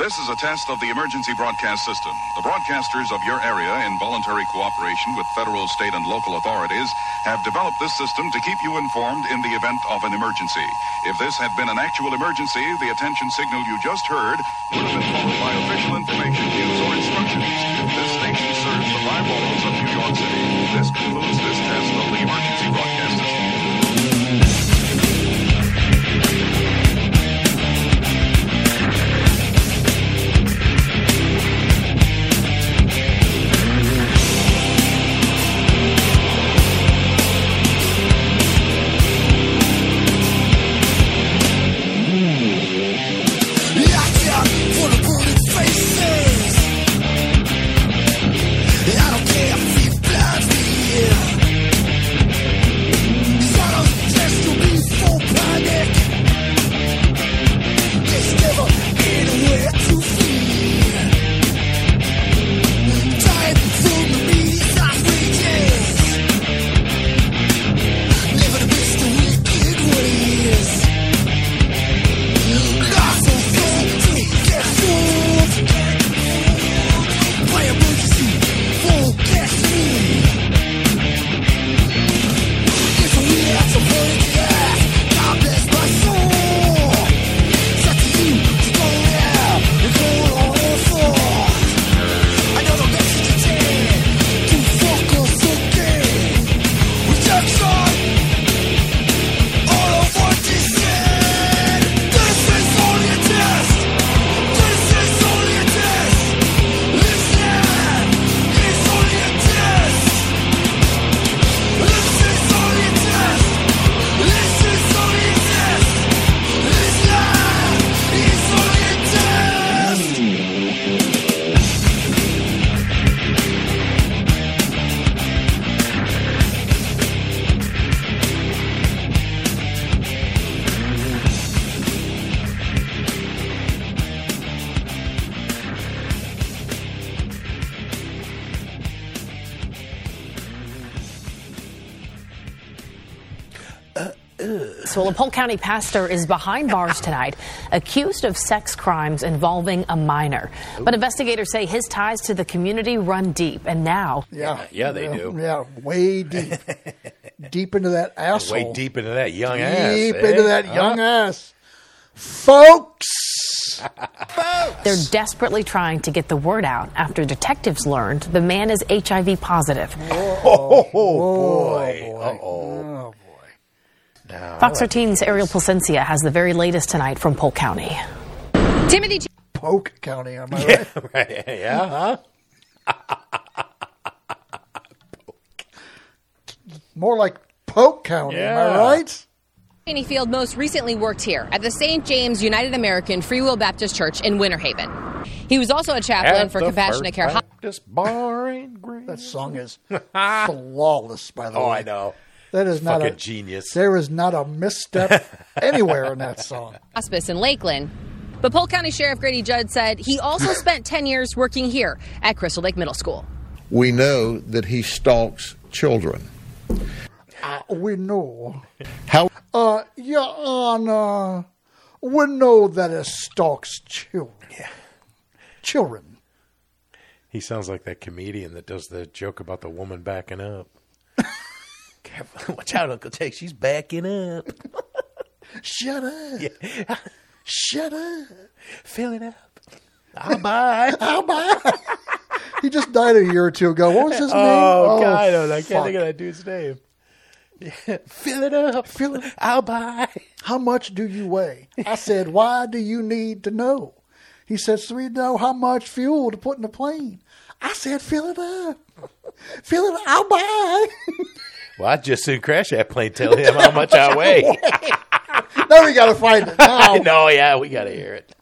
This is a test of the emergency broadcast system. The broadcasters of your area, in voluntary cooperation with federal, state, and local authorities, have developed this system to keep you informed in the event of an emergency. If this had been an actual emergency, the attention signal you just heard would have been followed by official information, news, or instructions. This station serves the 5 boroughs of New York City. This concludes this test of the emergency broadcast system. Well, a Polk County pastor is behind bars tonight, accused of sex crimes involving a minor. But investigators say his ties to the community run deep, and now... Yeah, they do. Yeah, way deep. Deep into that asshole. Way deep into that young ass. Deep into that young ass. Folks! They're desperately trying to get the word out after detectives learned the man is HIV positive. Oh, boy. Uh-oh. No, Fox 13's Ariel Placencia has the very latest tonight from Polk County. Timothy Polk County, am I right? Yeah, right. Yeah, More like Polk County, am I right? Cheney Field most recently worked here at the St. James United American Free Will Baptist Church in Winter Haven. He was also a chaplain for Compassionate Care. That song is flawless, by the way. Oh, I know. That is not fucking a genius. There is not a misstep anywhere in that song. Hospice in Lakeland. But Polk County Sheriff Grady Judd said he also spent 10 years working here at Crystal Lake Middle School. We know that he stalks children. We know. How? Your Honor, we know that he stalks children. Yeah. Children. He sounds like that comedian that does the joke about the woman backing up. Watch out, Uncle Jake. She's backing up. Shut up. Yeah. Shut up. Fill it up. I'll buy. I'll buy. He just died a year or two ago. What was his name? Oh, God. I can't think of that dude's name. Yeah. Fill it up. Fill it up. I'll buy. How much do you weigh? I said, why do you need to know? He said, so we know how much fuel to put in the plane. I said, fill it up. Fill it up. I'll buy. Well, I'd just soon crash that plane, tell him how much I weigh. No, we got to find it now. No, yeah, we got to hear it.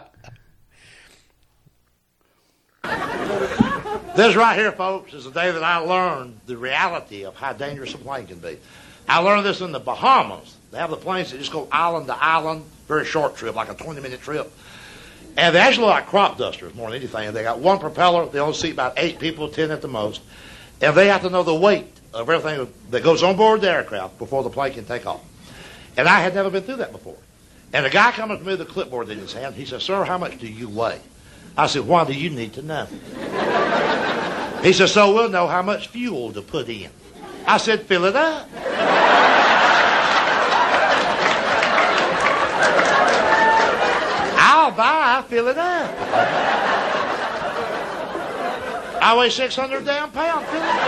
This right here, folks, is the day that I learned the reality of how dangerous a plane can be. I learned this in the Bahamas. They have the planes that just go island to island, very short trip, like a 20-minute trip. And they actually look like crop dusters more than anything. They got one propeller. They only seat about 8 people, 10 at the most. And they have to know the weight of everything that goes on board the aircraft before the plane can take off. And I had never been through that before. And a guy comes to me with a clipboard in his hand. He says, "Sir, how much do you weigh?" I said, "Why do you need to know?" He says, "So we'll know how much fuel to put in." I said, "Fill it up." I'll buy, fill it up. I weigh 600 damn pounds, fill it up.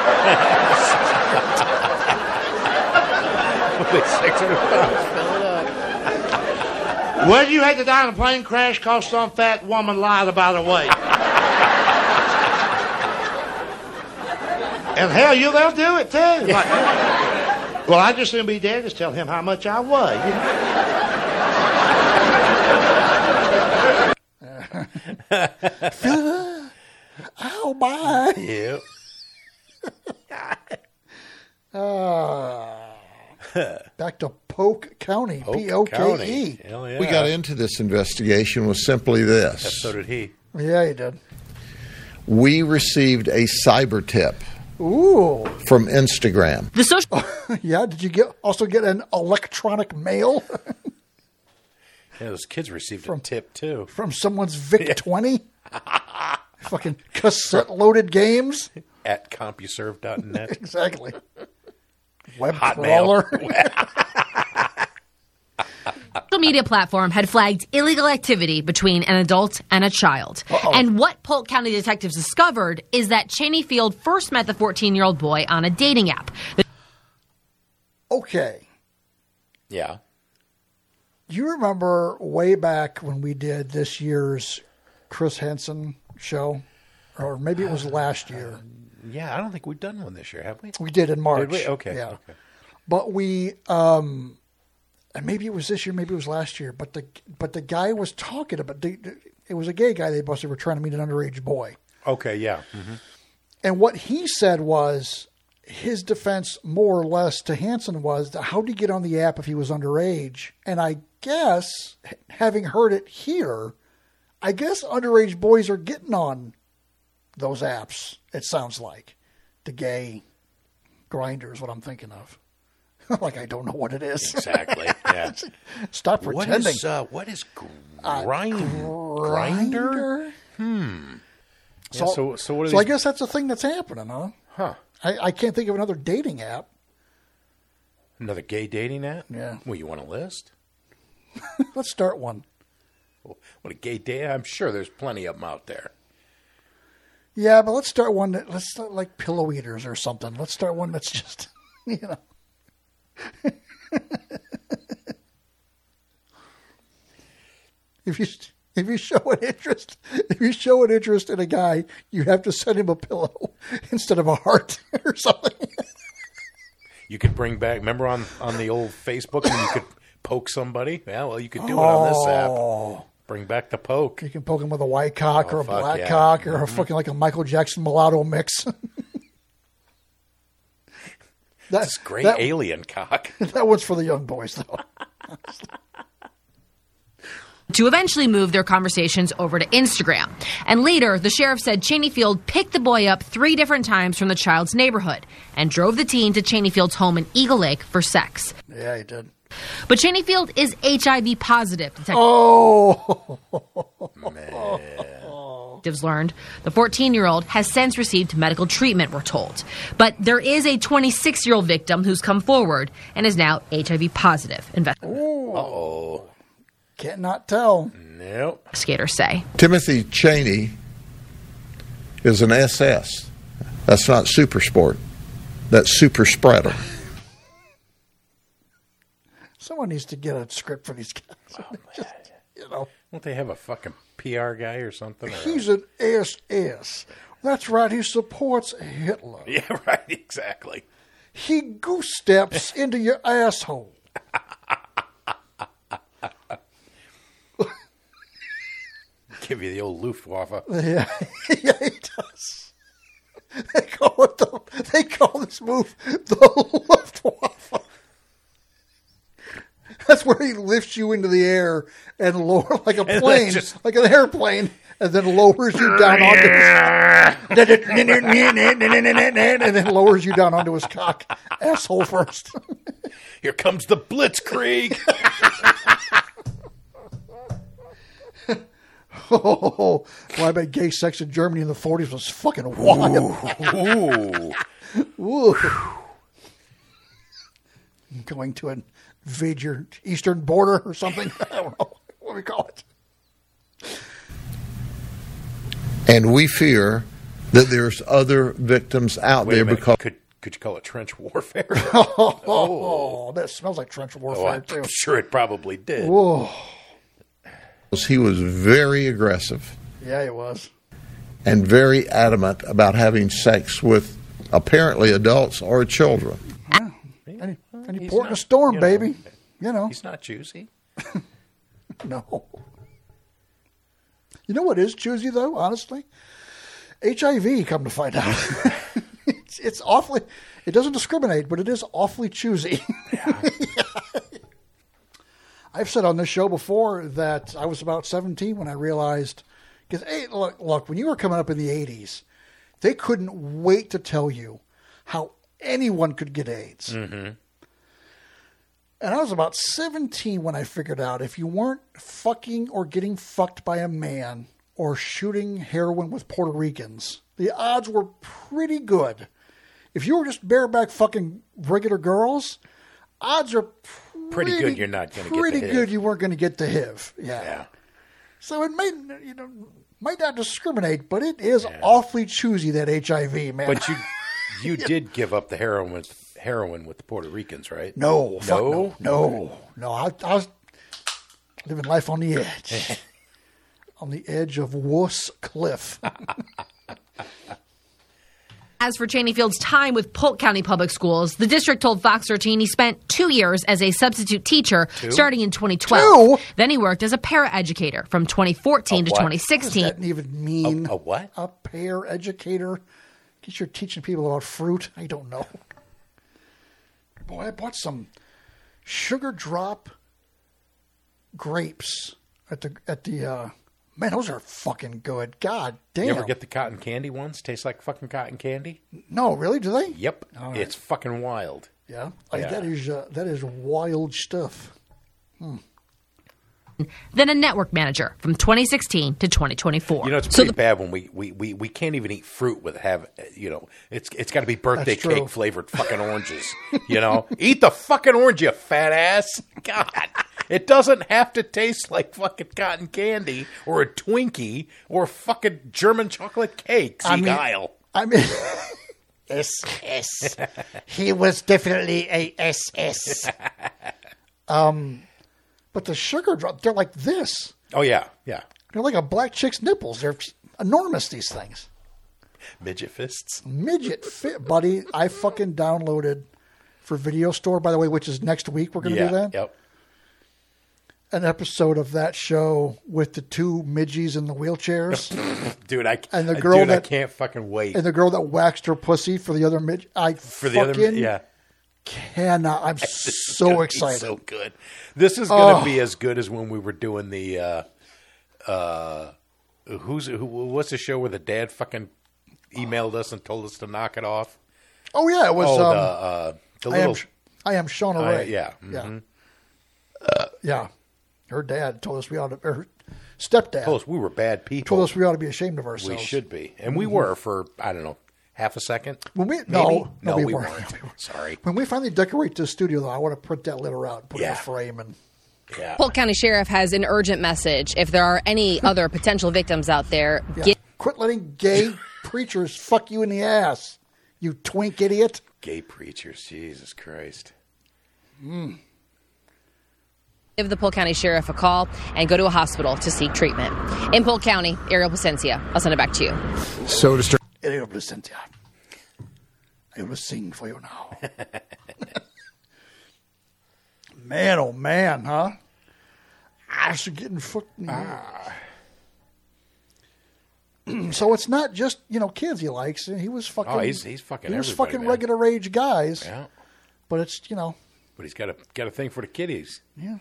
600 pounds, fill it up. Well, you had to die in a plane crash because some fat woman lied about her weight. And hell, they'll do it too. Like, well, I just soon be dead. Just tell him how much I weigh. Fill it up. I'll buy. Yep. Back to Polk County. P-O-K-E. Hell yeah. We got into this investigation with simply this. So did he. Yeah, you did. We received a cyber tip Ooh. from Instagram. The social Yeah, did you also get an electronic mail Yeah, those kids received a tip too. from someone's VIC-20? Fucking cassette-loaded games? At CompuServe.net. Exactly. Web Hotmail. crawler. social media platform had flagged illegal activity between an adult and a child. And what Polk County detectives discovered is that Cheney Field first met the 14-year-old boy on a dating app. Okay. Yeah. You remember way back when we did this year's Chris Henson show? Or maybe it was last year. Yeah, I don't think we've done one this year, have we? We did in March. Did we? Okay. Yeah. Okay. But we, and maybe it was this year, maybe it was last year. But the guy was talking about it was a gay guy. They busted were trying to meet an underage boy. Okay. Yeah. Mm-hmm. And what he said was his defense, more or less, to Hanson was, how did he get on the app if he was underage? And I guess, having heard it here, I guess underage boys are getting on those apps. It sounds like the gay Grindr is what I'm thinking of. Like I don't know what it is. Exactly. Yeah. Stop pretending. What is Grindr? So, Yeah, so what are so I these? guess that's the thing that's happening, huh? Huh? I can't think of another dating app. Another gay dating app? Yeah. Well, you want a list? Let's start one. What a gay date? I'm sure there's plenty of them out there. Yeah, but let's start one let's start like Pillow Eaters or something. Let's start one that's just, you know. If you show an interest in a guy, you have to send him a pillow instead of a heart or something. You could bring back, remember on the old Facebook, and you could poke somebody? Yeah, well, you could do it on this app. Bring back the poke. You can poke him with a white cock or a fuck black yeah. cock or a fucking like a Michael Jackson mulatto mix. That's great alien cock. That one's for the young boys, though. To eventually move their conversations over to Instagram. And later, the sheriff said Cheney Field picked the boy up 3 different times from the child's neighborhood and drove the teen to Cheney Field's home in Eagle Lake for sex. Yeah, he did. But Cheney Field is HIV positive. Oh! Detectives learned the 14-year-old has since received medical treatment, we're told. But there is a 26-year-old victim who's come forward and is now HIV positive. Uh-oh. Can't not tell. Nope. Skaters say. Timothy Cheney is an SS. That's not super sport. That's super spreader. Someone needs to get a script for these guys. Just, you know. Won't they have a fucking PR guy or something? He's an SS. That's right. He supports Hitler. Yeah, right. Exactly. He goose steps into your asshole. Give you the old Luftwaffe. Yeah, yeah, he does. They call this move the Luftwaffe. That's where he lifts you into the air and lower like a plane, like an airplane, and then lowers you down onto and then lowers you down onto his cock asshole first. Here comes the Blitzkrieg. Oh, well, I bet gay sex in Germany in the 40s was fucking wild. Ooh. Going to invade your eastern border or something. I don't know what we call it. And we fear that there's other victims out there because could you call it trench warfare? Oh, that smells like trench warfare too. I'm sure it probably did. Whoa. he was very aggressive Yeah, it was. and very adamant about having sex with apparently adults or children. And he He's poured in a not, storm, you know, baby. You know. He's not choosy. No. You know what is choosy, though, honestly? HIV, come to find out. It's awfully, it doesn't discriminate, but it is awfully choosy. I've said on this show before that I was about 17 when I realized, because, hey, look, when you were coming up in the 80s, they couldn't wait to tell you how anyone could get AIDS. Mm-hmm. And I was about 17 when I figured out if you weren't fucking or getting fucked by a man or shooting heroin with Puerto Ricans, the odds were pretty good. If you were just bareback fucking regular girls, odds are Pretty good you're not going to get pretty the HIV. good you weren't going to get the HIV. Yeah. Yeah. So it might not discriminate, but it is awfully choosy, that HIV, man. But you did give up the heroin with the Puerto Ricans, right? No. I was living life on the edge. On the edge of Wuss Cliff. As for Cheney Field's time with Polk County Public Schools, the district told Fox 13 he spent 2 years as a substitute teacher starting in 2012. 2? Then he worked as a paraeducator from 2014 to what? 2016. What does that even mean? A what? A pear educator? Guess you're teaching people about fruit? I don't know. Boy, I bought some sugar drop grapes at the man, those are fucking good. God damn. You ever get the cotton candy ones? Taste like fucking cotton candy? No, really? Do they? Yep. All right. It's fucking wild. Yeah. Yeah. That is wild stuff. Then a network manager from 2016 to 2024. You know, it's pretty bad when we can't even eat fruit with it's got to be birthday That's true. cake flavored fucking oranges. You know, eat the fucking orange, you fat ass. God, it doesn't have to taste like fucking cotton candy or a Twinkie or fucking German chocolate cake. Kyle. I mean, SS. He was definitely a SS. But the sugar drop, they're like this. Oh yeah, yeah. They're like a black chick's nipples. They're enormous, these things. Midget fists. Midget fit, buddy. I fucking downloaded for Video Store, by the way, which is next week. We're going to do that. Yep. An episode of that show with the two midgies in the wheelchairs. Dude, I can't fucking wait. And the girl that waxed her pussy for the other midget. Cannot. I'm so excited. So good. This is going to be as good as when we were doing the what's the show where the dad fucking emailed us and told us to knock it off? Oh yeah, it was the little I am Shauna Ray. yeah. Mm-hmm. Yeah. Her dad told us her stepdad told us we were bad people. Told us we ought to be ashamed of ourselves. We should be. And we were for, I don't know, half a second. When we, no, we weren't. weren't. Sorry. When we finally decorate the studio, though, I want to print that letter out and put it in a frame. And Polk County Sheriff has an urgent message. If there are any other potential victims out there, quit letting gay preachers fuck you in the ass, you twink idiot. Gay preachers, Jesus Christ. Give the Polk County Sheriff a call and go to a hospital to seek treatment. In Polk County, Ariel Placencia. I'll send it back to you. So to start. Ariel Placencia, I will sing for you now. Man, oh man, huh? Ass are getting fucking. So it's not just kids he likes. He was fucking. Oh, he's fucking. He was everybody, fucking man. regular age guys. Yeah. But it's But he's got a thing for the kiddies. Yeah,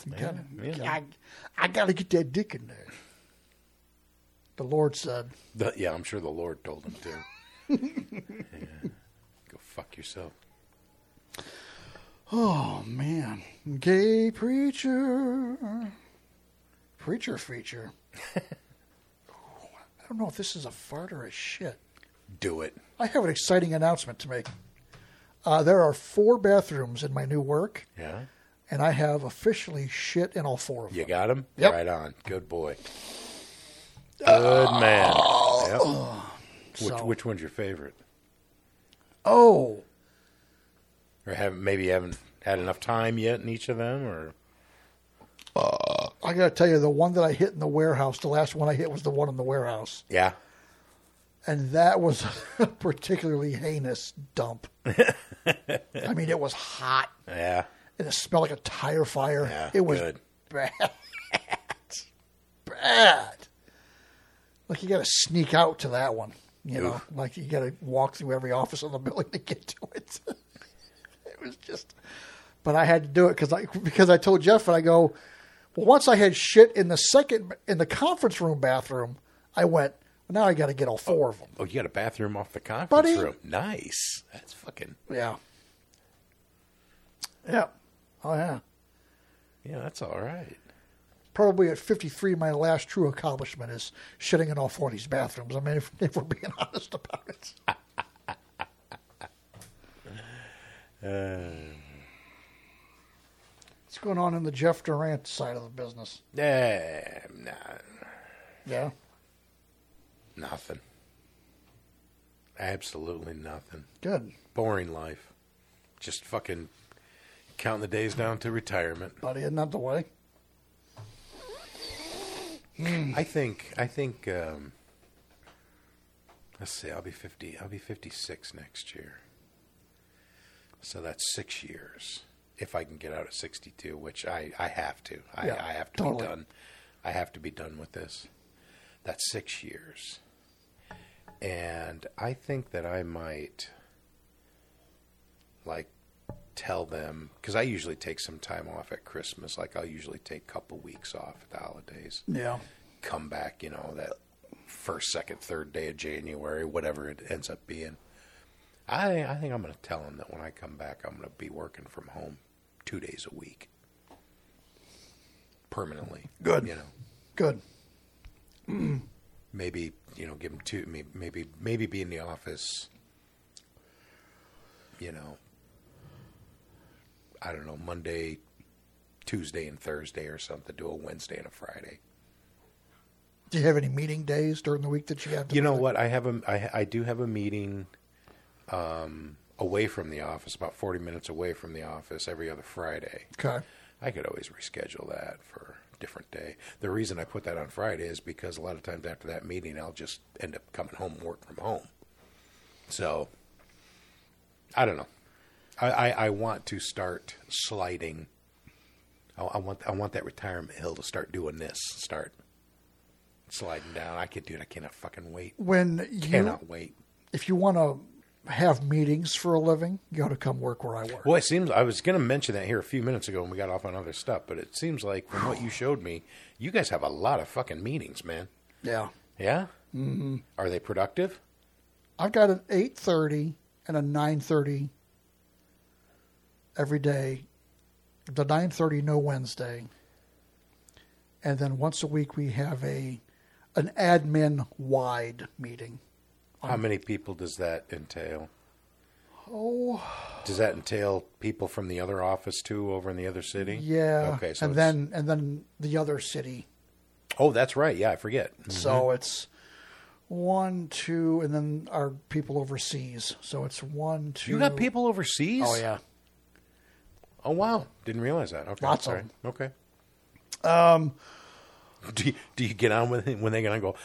I gotta get that dick in there. The Lord said. I'm sure the Lord told him to. Yeah. Go fuck yourself. Oh man, gay preacher feature. don't know if this is a fart or a shit. Do it. I have an exciting announcement to make. There are 4 bathrooms in my new work, Yeah. and I have officially shit in all 4 of them. You got him? Yep. Right on. Good boy. Good man. Yep. Which one's your favorite? Oh, Or maybe you haven't had enough time yet in each of them? Or I got to tell you, the one that I hit in the warehouse, the last one I hit was the one in the warehouse. Yeah. And that was a particularly heinous dump. I mean, it was hot. Yeah. And it smelled like a tire fire. Yeah, it was good. bad. Bad. Like you got to sneak out to that one. You know, like you got to walk through every office in the building to get to it. It was just, but I had to do it because I told Jeff, and I go, well, once I had shit in the conference room bathroom, I went, well, now I got to get all 4 of them. Oh, you got a bathroom off the conference Buddy. room. Nice. That's fucking... Yeah. Yeah. Oh, yeah. Yeah, that's all right. Probably at 53, my last true accomplishment is shitting in all 4 of these bathrooms. I mean, if we're being honest about it. What's going on in the Jeff Durant side of the business? Nah, Yeah. nothing. Absolutely nothing. Good. Boring life. Just fucking counting the days down to retirement. Buddy, isn't that the way? I think let's see, I'll be 56 next year. So that's 6 years. If I can get out at 62, which I have to. I have to totally. be done. I have to be done with this. That's 6 years. And I think that I might tell them, because I usually take some time off at Christmas. Like I'll usually take a couple weeks off at the holidays. Yeah. Come back, that first, second, third day of January, whatever it ends up being. I think I'm going to tell them that when I come back, I'm going to be working from home 2 days a week. Permanently. Good. Good. Maybe, give them 2, maybe be in the office, I don't know, Monday, Tuesday, and Thursday or something. Do a Wednesday and a Friday. Do you have any meeting days during the week that you have to? You know what? I do have a meeting away from the office, about 40 minutes away from the office every other Friday. Okay. I could always reschedule that for a different day. The reason I put that on Friday is because a lot of times after that meeting, I'll just end up coming home and work from home. So, I don't know. I want to start sliding. I want that retirement hill to start doing this. Start sliding down. I could do it. I cannot fucking wait. Cannot wait. If you want to have meetings for a living, you got to come work where I work. Well, it seems I was going to mention that here a few minutes ago when we got off on other stuff, but it seems like from what you showed me, you guys have a lot of fucking meetings, man. Yeah. Yeah? Mm-hmm. Are they productive? I've got an 8:30 and a 9:30 every day. The 9:30 no Wednesday. And then once a week we have an admin wide meeting. How many people does that entail? Oh. Does that entail people from the other office too over in the other city? Yeah. Okay, so and then the other city. Oh, that's right. Yeah, I forget. Mm-hmm. So it's 1, 2, and then our people overseas. So it's 1, 2. You got people overseas? Oh yeah. Oh wow! Didn't realize that. Okay, Lots sorry. of them. Okay. Do you get on with it when they're gonna go?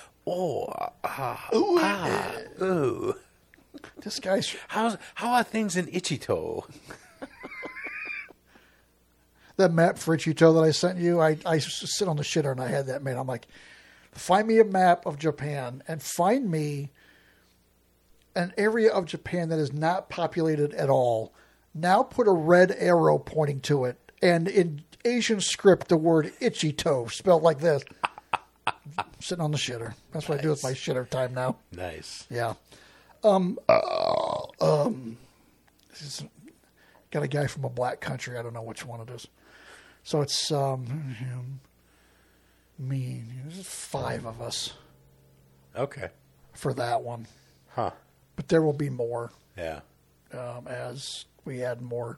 Ooh. This guy's How are things in Ichito? that map for Ichito that I sent you. I sit on the shitter and I had that made. I'm like, find me a map of Japan and find me an area of Japan that is not populated at all. Now put a red arrow pointing to it, and in Asian script, the word Ichito spelled like this. Sitting on the shitter. That's what I do with my shitter time now. Nice. Yeah. This is, got a guy from a black country. I don't know which one it is. So it's me. There's 5 of us. Okay. for that one. Huh. But there will be more Yeah. as we add more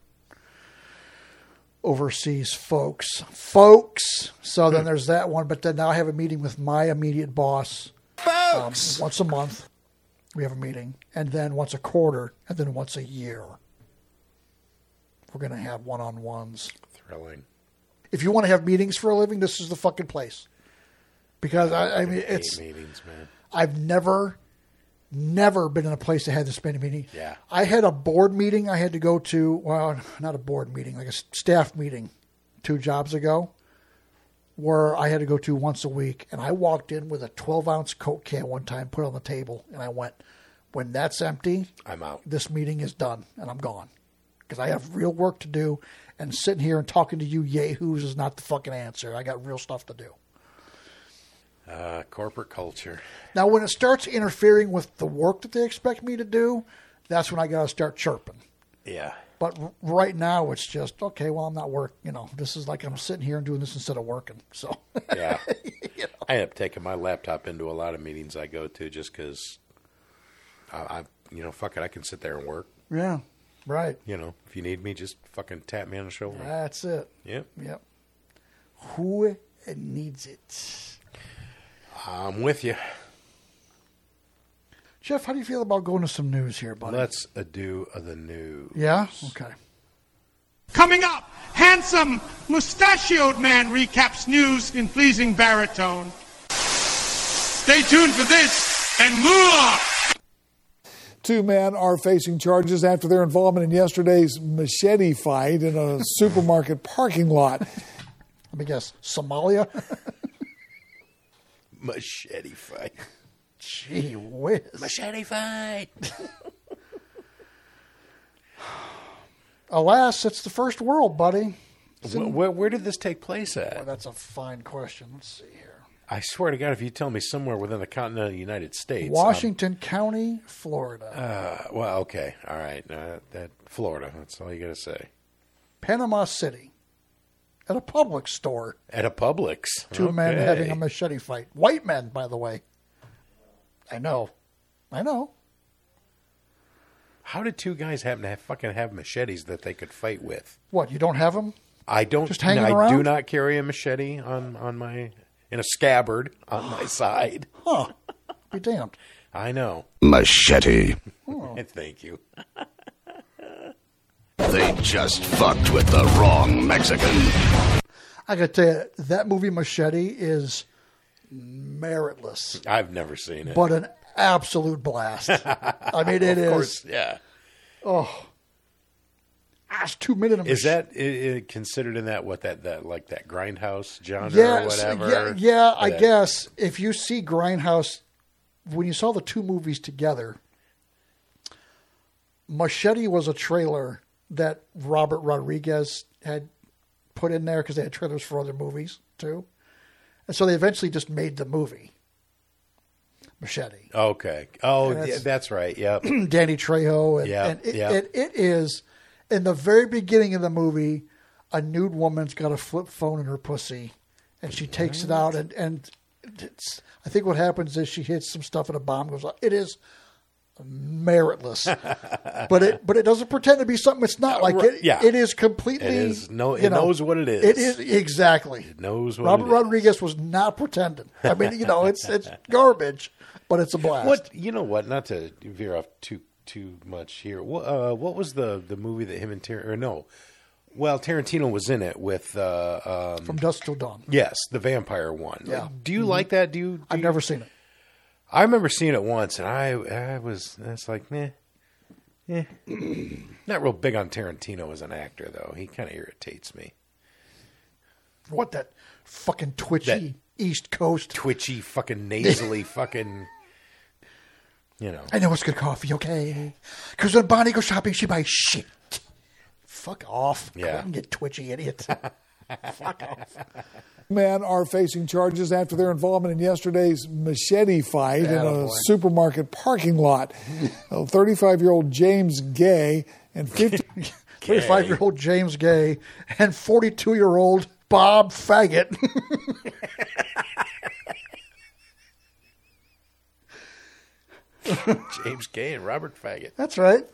overseas folks. So then there's that one. But then now I have a meeting with my immediate boss. Once a month, we have a meeting. And then once a quarter, and then once a year. We're going to have one-on-ones. Thrilling. If you want to have meetings for a living, this is the fucking place. Because, I mean, Hate meetings, man. I've never been in a place that had this many meetings. Yeah. I had a board meeting I had to go to, well, not a board meeting, like a staff meeting 2 jobs ago, where I had to go to once a week. And I walked in with a 12-ounce Coke can one time, put it on the table, and I went, when that's empty, I'm out. this meeting is done, and I'm gone. Because I have real work to do, and sitting here and talking to you yahoos is not the fucking answer. I got real stuff to do. Corporate culture. Now, when it starts interfering with the work that they expect me to do, that's when I got to start chirping. Yeah. But right now, it's just, okay, well, I'm not working. You know, this is like I'm sitting here and doing this instead of working. So, Yeah. I end up taking my laptop into a lot of meetings I go to just because, fuck it, I can sit there and work. yeah, right. You know, if you need me, just fucking tap me on the shoulder. That's it. Yep. Yep. Who needs it? I'm with you. Jeff, how do you feel about going to some news here, buddy? Let's do the news. Yeah? Okay. Coming up, handsome, mustachioed man recaps news in pleasing baritone. Stay tuned for this and more. 2 men are facing charges after their involvement in yesterday's machete fight in a supermarket parking lot. Let me guess. Somalia? Machete fight. Gee whiz. Machete fight. Alas, it's the first world, buddy. Where did this take place Well, at? that's a fine question. Let's see here. I swear to God, if you tell me somewhere within the continental United States. Washington County, Florida. Well, okay. All right. That Florida. That's all you got to say. Panama City. At a Publix store. At a Publix. 2 men Okay. having a machete fight. White men, by the way. I know. How did 2 guys happen to fucking have machetes that they could fight with? What, you don't have them? I don't. Just hanging I around? do not carry a machete on my in a scabbard on my side. Huh. Be damned. I know. Machete. Thank you. They just fucked with the wrong Mexican. I got to tell you, that movie Machete is meritless, I've never seen it. but an absolute blast. I mean, it of is. course, yeah. It's 2 minutes. Is that considered in that like that grindhouse genre Yeah, or whatever? yeah. I That- guess if you see Grindhouse, when you saw the 2 movies together, Machete was a trailer that Robert Rodriguez had put in there because they had trailers for other movies too, and so they eventually just made the movie Machete. Okay. Oh, And yeah, that's right. Yep. Danny Trejo, and it is in the very beginning of the movie, a nude woman's got a flip phone in her pussy, and she takes it out, and it's, I think what happens is she hits some stuff and a bomb goes off. It is meritless, but it doesn't pretend to be something it's not. Like it, Yeah. it is completely. It is you it know, knows what it is. It is exactly. It knows what Robert it is. Rodriguez was not pretending. I mean, it's garbage, but it's a blast. What you know? What? Not to veer off too much here. What was the movie that him and Tarantino was in it with From Dusk Till Dawn. Yes, the vampire one. Yeah. Do you like that? I've never seen it. I remember seeing it once, and that's like, not real big on Tarantino as an actor, though. He kind of irritates me. What, that fucking twitchy East Coast? Twitchy, fucking nasally, fucking, I know it's good coffee, okay? Because when Bonnie goes shopping, she buys shit. Fuck off. Yeah. Go ahead and get twitchy, idiot. Fuck off. Men are facing charges after their involvement in yesterday's machete fight in a supermarket parking lot. 35-year-old James Gay and 35-year-old James Gay and 42-year-old Bob Faggot. James Gay and Robert Faggot. That's right.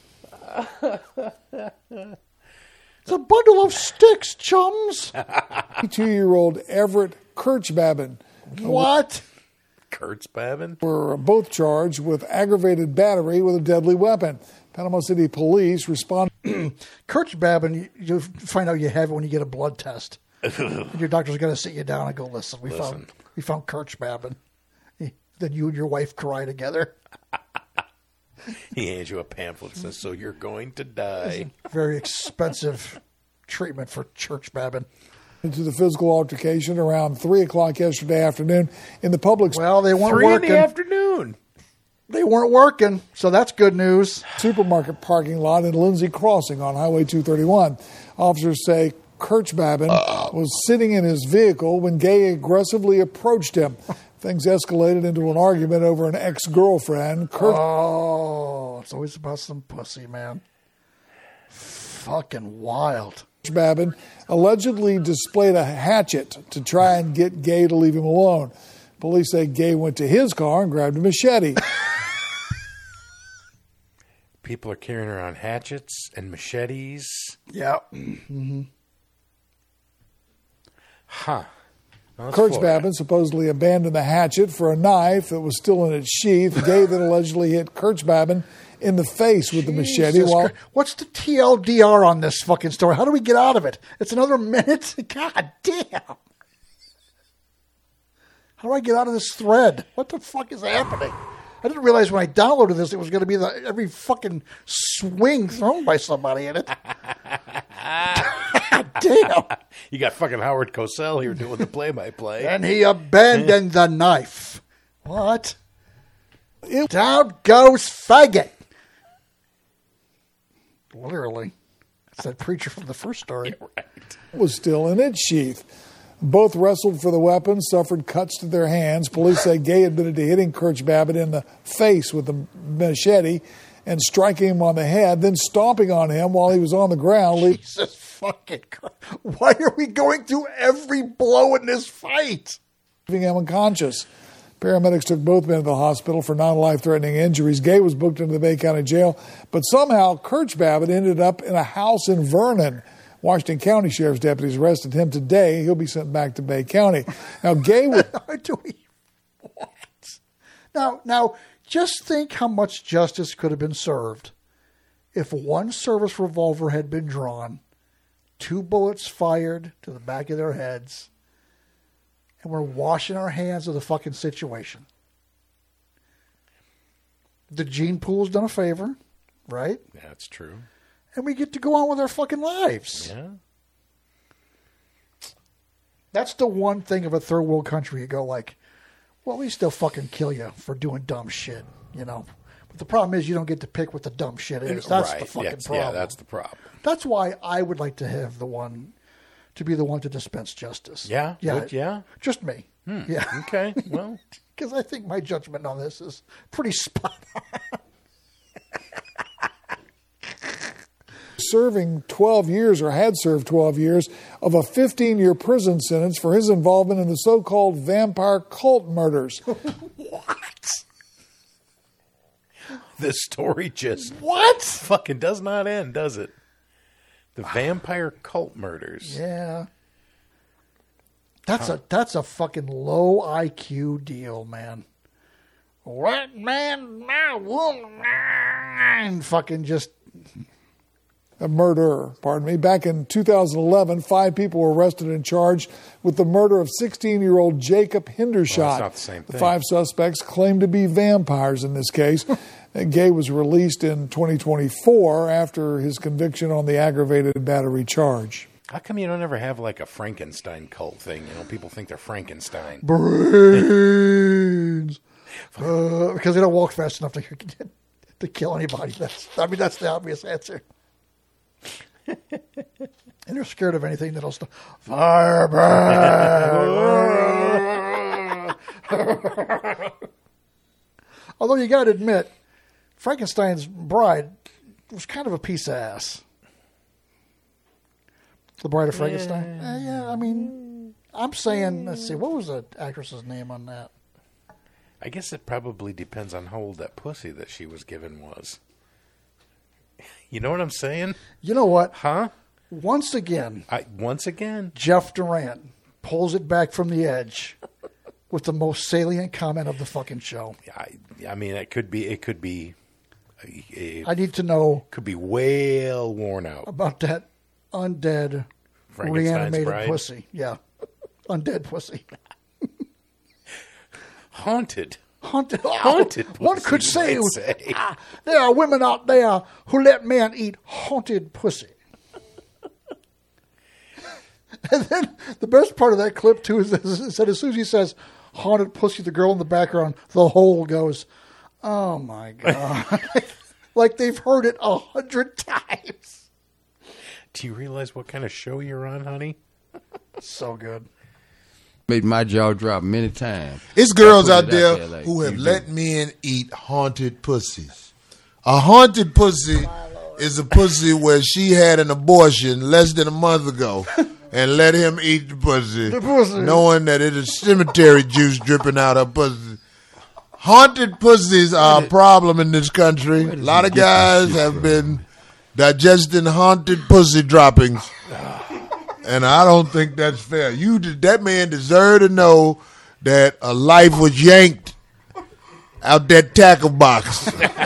It's a bundle of sticks, chums. 2-year-old Everett Kirchbabin. What? Kirchbabin? Were both charged with aggravated battery with a deadly weapon. Panama City Police responded. Kirchbabin, you find out you have it when you get a blood test. And your doctor's going to sit you down and go, listen, we found Kirchbabin. Then you and your wife cry together. He hands you a pamphlet that says, so you're going to die. Very expensive treatment for Kirchbabin. Into the physical altercation around 3 o'clock yesterday afternoon in the public. Well, they weren't 3 working. in the afternoon. They weren't working, so that's good news. Supermarket parking lot in Lindsay Crossing on Highway 231. Officers say Kirchbabin was sitting in his vehicle when Gay aggressively approached him. Things escalated into an argument over an ex-girlfriend. Oh, it's always about some pussy, man. Fucking wild. Kirchbabin allegedly displayed a hatchet to try and get Gay to leave him alone. Police say Gay went to his car and grabbed a machete. People are carrying around hatchets and machetes. Yeah. Mm-hmm. Huh. Kirchbabin supposedly abandoned the hatchet for a knife that was still in its sheath. Gay then allegedly hit Kirchbabin in the face with the machete. What's the TLDR on this fucking story? How do we get out of it? It's another minute? God damn. How do I get out of this thread? What the fuck is happening? I didn't realize when I downloaded this it was going to be every fucking swing thrown by somebody in it. God damn. You got fucking Howard Cosell here doing the play-by-play. And he abandoned the knife. What? Down goes faggot. Literally. That's that preacher from the first story. Right. Was still in its sheath. Both wrestled for the weapon, suffered cuts to their hands. Police say Gay admitted to hitting Kirchbabin in the face with the machete and striking him on the head, then stomping on him while he was on the ground. Jesus fucking Christ. Why are we going through every blow in this fight? Leaving him unconscious. Paramedics took both men to the hospital for non-life-threatening injuries. Gay was booked into the Bay County Jail, but somehow Kirchbabin ended up in a house in Vernon. Washington County Sheriff's deputies arrested him today. He'll be sent back to Bay County. Now, Gay was... What? Now, just think how much justice could have been served if one service revolver had been drawn, 2 bullets fired to the back of their heads, and we're washing our hands of the fucking situation. The gene pool's done a favor, right? That's true. And we get to go on with our fucking lives. Yeah. That's the one thing of a third world country. You go like, well, at least they'll fucking kill you for doing dumb shit, you know. But the problem is you don't get to pick what the dumb shit is. That's the fucking problem. Yeah, that's the problem. That's why I would like to have the one to be the one to dispense justice. Yeah? Yeah? Just me. Yeah. Okay, well. Because I think my judgment on this is pretty spot on. Serving 12 years, or had served 12 years, of a 15-year prison sentence for his involvement in the so-called vampire cult murders. What? This story just... What? Fucking does not end, does it? The vampire cult murders. Yeah. That's a fucking low IQ deal, man. What man, my woman, fucking just... A murderer, pardon me. Back in 2011, 5 people were arrested and charged with the murder of 16-year-old Jacob Hindershot. Well, that's not the same thing. The 5 suspects claimed to be vampires in this case. Gay was released in 2024 after his conviction on the aggravated battery charge. How come you don't ever have like a Frankenstein cult thing? You know, people think they're Frankenstein. Brains. Because they don't walk fast enough to kill anybody. That's the obvious answer. And they're scared of anything that'll stop. Firebird! Although you got to admit, Frankenstein's bride was kind of a piece of ass. The Bride of Frankenstein? Yeah, I mean, I'm saying, let's see, what was the actress's name on that? I guess it probably depends on how old that pussy that she was given was. You know what I'm saying? You know what? Huh? Once again, Jeff Durant pulls it back from the edge with the most salient comment of the fucking show. I mean, it could be. I need to know. Could be well worn out about that undead reanimated bride? pussy. Yeah, undead pussy. Haunted pussy. One could say, there are women out there who let men eat haunted pussy. And then the best part of that clip, too, is that as soon as he says haunted pussy, the girl in the background, the whole goes, oh, my God. Like they've heard it 100 times. Do you realize what kind of show you're on, honey? So good. Made my jaw drop many times. It's girls out there who have let men eat haunted pussies. A haunted pussy is a pussy where she had an abortion less than a month ago and let him eat the pussy, knowing that it is cemetery juice dripping out her pussy. Haunted pussies are a problem in this country. A lot of guys have been digesting haunted pussy droppings. And I don't think that's fair. That man deserved to know that a life was yanked out that tackle box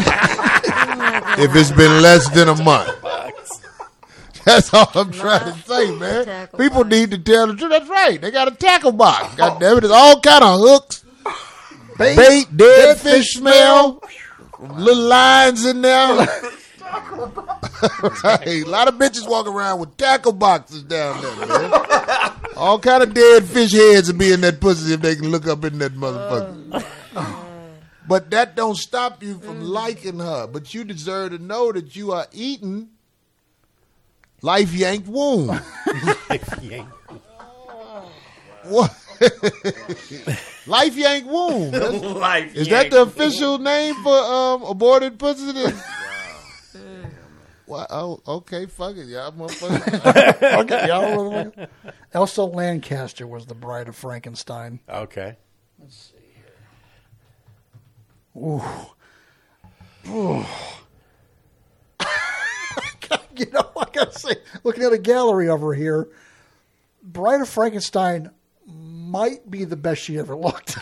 if it's been less than a month. That's all I'm trying to say, man. People need to tell the truth. That's right. They got a tackle box. God damn it, there's all kind of hooks, bait, dead fish smell, little lines in there. Right. A lot of bitches walk around with tackle boxes down there, man. All kind of dead fish heads will be in that pussy if they can look up in that motherfucker. But that don't stop you from liking her. But you deserve to know that you are eating life yanked womb. Life yanked. What? Life yanked womb. Is that the official name for aborted pussy? Well, oh, okay, fuck it, y'all motherfuckers. Okay, y'all. Elsa Lancaster was the bride of Frankenstein. Okay. Let's see here. Ooh. You know, I gotta say, looking at a gallery over here, Bride of Frankenstein might be the best she ever looked.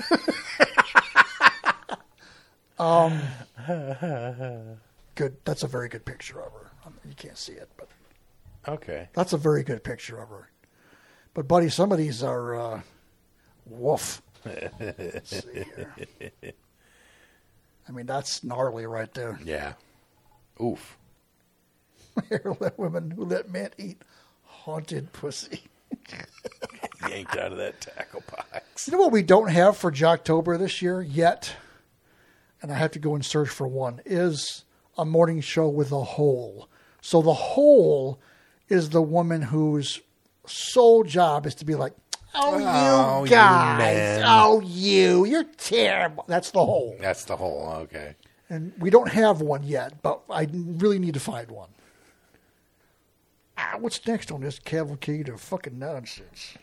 Good. That's a very good picture of her. You can't see it, but okay, that's a very good picture of her. But buddy, some of these are woof. Let's see here. I mean, that's gnarly right there. Yeah. Oof. Women who let men eat haunted pussy. Yanked out of that tackle box. You know what we don't have for Jocktober this year yet? And I have to go and search for one, is a morning show with a hole. So the hole is the woman whose sole job is to be like, oh, you guys, you're terrible. That's the hole. That's the hole, okay. And we don't have one yet, but I really need to find one. What's next on this cavalcade of fucking nonsense?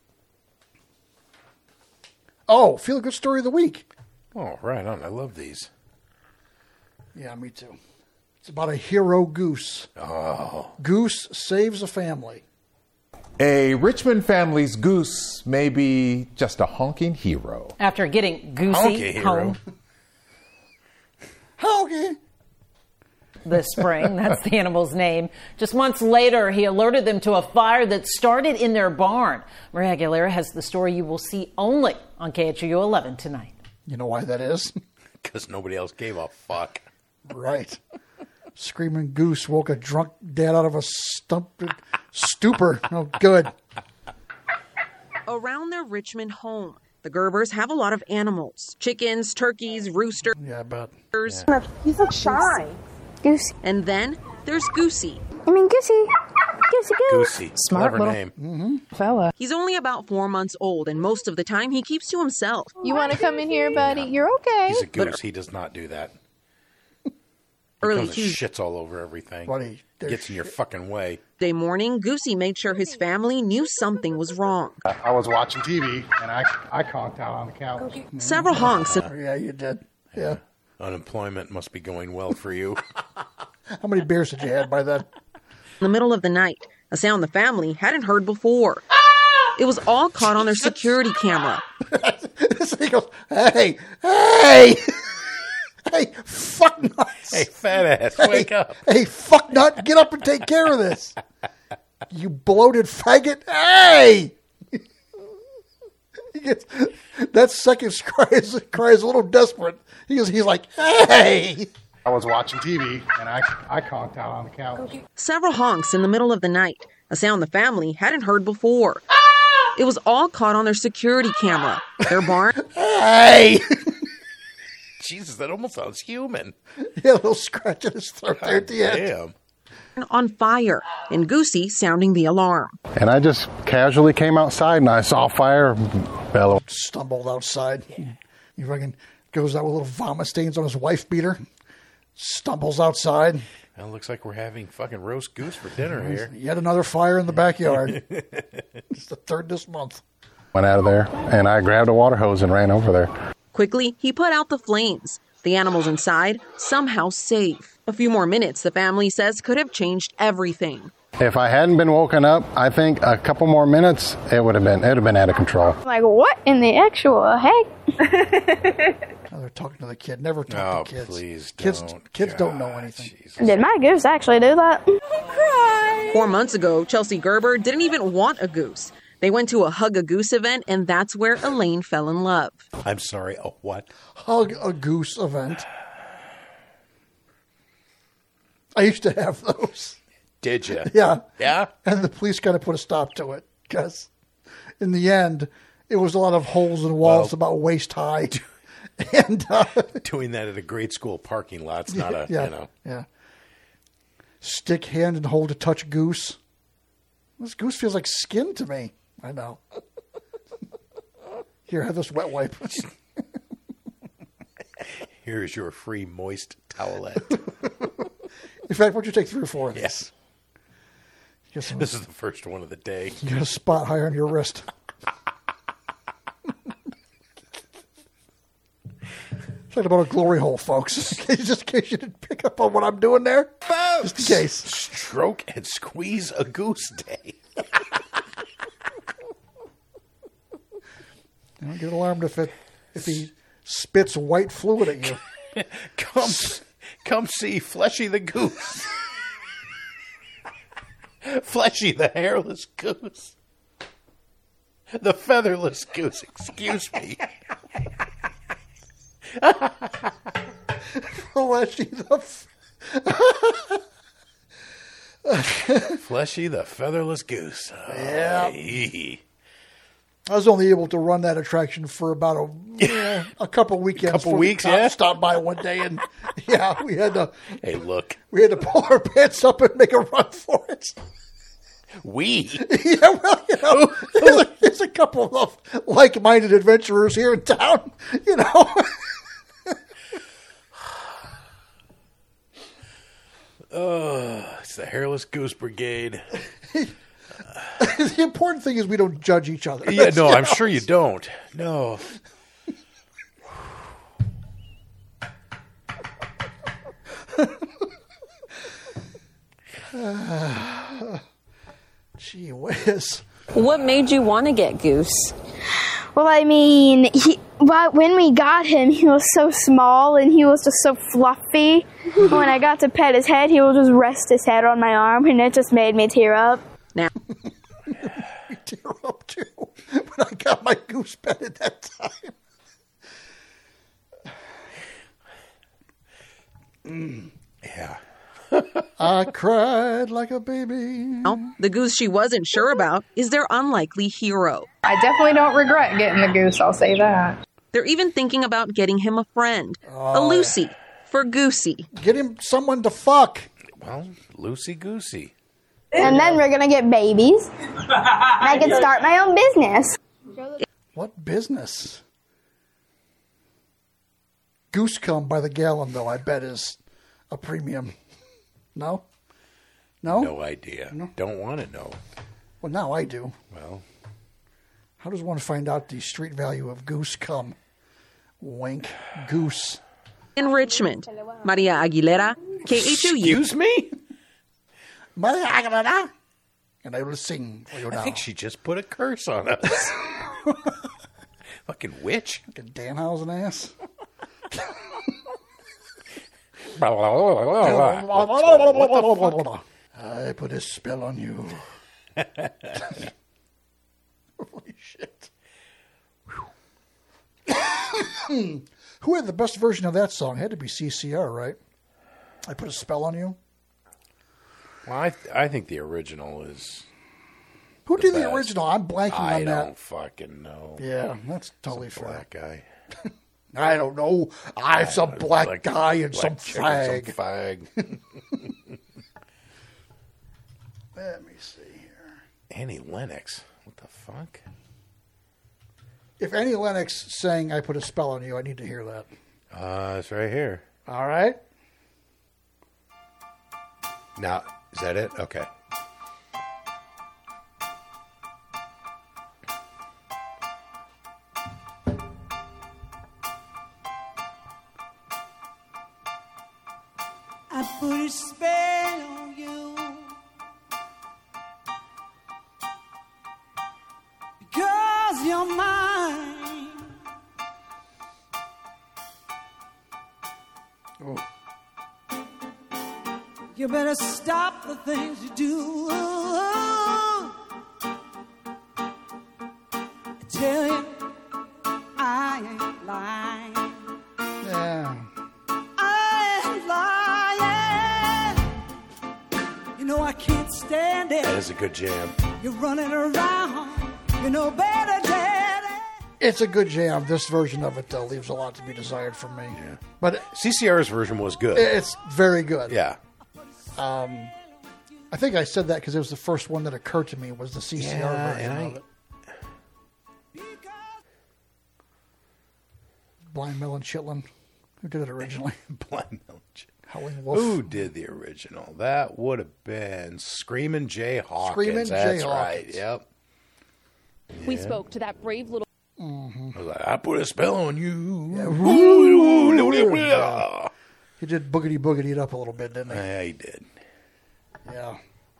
Oh, Feel Good Story of the Week. Oh, right on. I love these. Yeah, me too. It's about a hero goose. Oh. Goose saves a family. A Richmond family's goose may be just a honking hero. After getting Goosey home this spring, that's the animal's name. Just months later, he alerted them to a fire that started in their barn. Maria Aguilera has the story you will see only on KHOU 11 tonight. You know why that is? Because nobody else gave a fuck. Right. Screaming goose woke a drunk dad out of a stupor. Oh, good. Around their Richmond home, the Gerbers have a lot of animals. Chickens, turkeys, roosters. Yeah, I bet. Yeah. You look shy. Goosey. And then there's Goosey. I mean, Goosey. Goosey, Goosey. Smart Clever little name. fella. He's only about 4 months old, and most of the time he keeps to himself. You want to come in here, buddy? You're okay. He's a goose. He does not do that. Early He Tuesday shits all over everything. Buddy, Gets in your fucking way. morning, Goosey made sure his family knew something was wrong. I was watching TV, and I conked out on the couch. Several honks. Yeah, you did. Yeah. Unemployment must be going well for you. How many beers had you had by then? In the middle of the night, a sound the family hadn't heard before. It was all caught on their security camera. He goes, hey, hey, hey, fuck nuts. Hey, fat ass, wake up. Hey, fuck nut, get up and take care of this. You bloated faggot. Hey! That second cry is a little desperate. He's like, hey! I was watching TV, and I conked out on the couch. Several honks in the middle of the night, a sound the family hadn't heard before. It was all caught on their security camera. Their barn. Hey! Jesus, that almost sounds human. Yeah, a little scratch in his throat there at the end. Damn. On fire, and Goosey sounding the alarm. And I just casually came outside, and I saw fire bellow. Stumbled outside. He fucking goes out with little vomit stains on his wife beater. Stumbles outside. Well, it looks like we're having fucking roast goose for dinner here. Yet another fire in the backyard. It's the third this month. Went out of there, and I grabbed a water hose and ran over there. Quickly, he put out the flames. The animals inside, somehow safe. A few more minutes, the family says, could have changed everything. If I hadn't been woken up, I think a couple more minutes, it would have been out of control. Like, what in the actual heck? Oh, they're talking to the kid. Never talk to kids. Please don't. Kids don't know anything. Did my goose actually do that? 4 months ago, Chelsea Gerber didn't even want a goose. They went to a Hug a Goose event, and that's where Elaine fell in love. I'm sorry, a what? Hug a Goose event. I used to have those. Did you? Yeah. Yeah? And the police kind of put a stop to it because in the end, it was a lot of holes in walls about waist high. And doing that at a grade school parking lot's not a, you know. Yeah. Stick hand and hold to touch goose. This goose feels like skin to me. I know. Here, have this wet wipe. Here's your free moist towelette. In fact, why don't you take 3 or 4 of these? Yes. This is the first one of the day. You got a spot higher on your wrist. Talking about a glory hole, folks. Just in case you didn't pick up on what I'm doing there. Folks, just in case. Stroke and squeeze a goose day. Don't get alarmed if he spits white fluid at you. Come see Fleshy the goose. Fleshy the hairless goose. The featherless goose, excuse me. Fleshy the Fleshy the featherless goose. Yeah. I was only able to run that attraction for about a couple weekends. Couple weeks, yeah. Stopped by one day, and we had to. Hey, look. We had to pull our pants up and make a run for it. Yeah, well, you know, there's a couple of like-minded adventurers here in town, you know. It's the Hairless Goose Brigade. The important thing is we don't judge each other. Yeah, no, I'm sure you don't. No. Gee whiz. What made you want to get Goose? Well, I mean, when we got him, he was so small and he was just so fluffy. When I got to pet his head, he would just rest his head on my arm, and it just made me tear up. Now, me tear up too when I got my goose pet at that time. Yeah. I cried like a baby. Now, the goose she wasn't sure about is their unlikely hero. I definitely don't regret getting the goose, I'll say that. They're even thinking about getting him a friend, a Lucy, for Goosey. Get him someone to fuck. Well, Lucy Goosey. And then we're going to get babies. And I can start my own business. What business? Goose cum by the gallon, though, I bet is a premium? No? No? No idea. No? Don't want to know. Well, now I do. Well, how does one find out the street value of goose cum? Wink. Goose. In Richmond, Maria Aguilera, KHOU. Excuse me? Maria Aguilera? And I will sing for you now. I think she just put a curse on us. Fucking witch. Fucking Danhausen ass. I put a spell on you. Holy shit. Who had the best version of that song? It had to be CCR, right? I put a spell on you. Well, I think the original is. Who did the original? I'm blanking on that. I don't fucking know. Yeah, that's totally some fair. Black guy. I don't know. I'm some black guy and some fag. Some fag. Let me see here. Annie Lennox. What the fuck? If Annie Lennox sang I Put a Spell on You, I need to hear that. It's right here. All right. Now, is that it? Okay. I put a spell on you because you're mine. Oh. You better stop the things you do. I tell you, I ain't lying. Yeah. I can't stand it. That is a good jam. You're running around. You know better, Daddy. It's a good jam. This version of it, though, leaves a lot to be desired from me. Yeah. But CCR's version was good. It's very good. Yeah. I think I said that because it was the first one that occurred to me was the CCR version of it. Blind Melon Chitlin. Who did it originally? Blind Melon Chitlin. Howling Wolf. Who did the original? That would have been Screamin' Jay Hawkins. Screamin' Jay That's Hawkins. right. Yep. We spoke to that brave little. I was like, I put a spell on you. Yeah. He did boogity boogity it up a little bit, didn't he? Yeah, he did. Yeah.